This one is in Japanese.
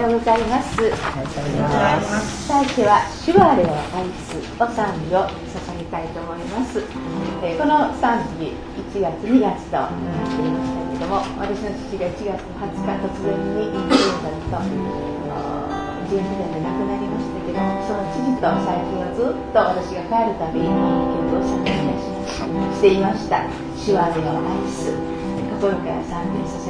ようございます。最初は主はあれを愛すを賛美を捧げたいと思います。この賛美1月2月となっていましたけれども、私の父が1月20日突然にインフルエンザと腎不全で亡くなりましたけども、その父と最近はずっと私が帰るたびに曲を賛美いたしていました。主はあれを愛す、心から賛美を捧